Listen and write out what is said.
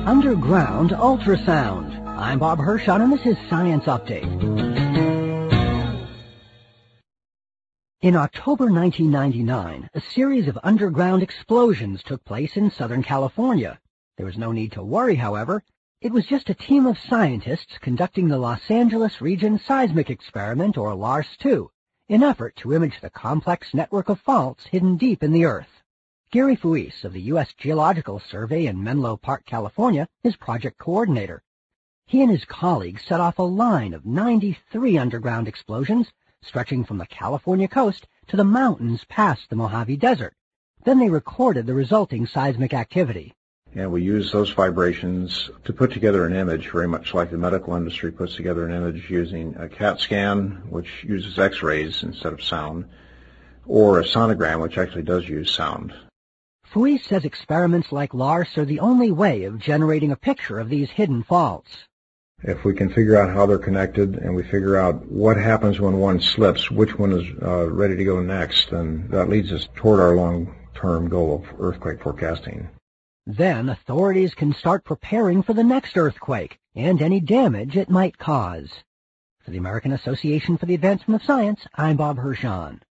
Underground ultrasound. I'm Bob Hirschon, and this is Science Update. In October 1999, a series of underground explosions took place in Southern California. There was no need to worry, however. It was just a team of scientists conducting the Los Angeles Region Seismic Experiment, or LARS-2, in effort to image the complex network of faults hidden deep in the Earth. Gary Fuis of the U.S. Geological Survey in Menlo Park, California, is project coordinator. He and his colleagues set off a line of 93 underground explosions stretching from the California coast to the mountains past the Mojave Desert. Then they recorded the resulting seismic activity. And we use those vibrations to put together an image, very much like the medical industry puts together an image using a CAT scan, which uses X-rays instead of sound, or a sonogram, which actually does use sound. Fuis says experiments like LARS are the only way of generating a picture of these hidden faults. If we can figure out how they're connected and we figure out what happens when one slips, which one is ready to go next, then that leads us toward our long-term goal of earthquake forecasting. Then authorities can start preparing for the next earthquake and any damage it might cause. For the American Association for the Advancement of Science, I'm Bob Hirschon.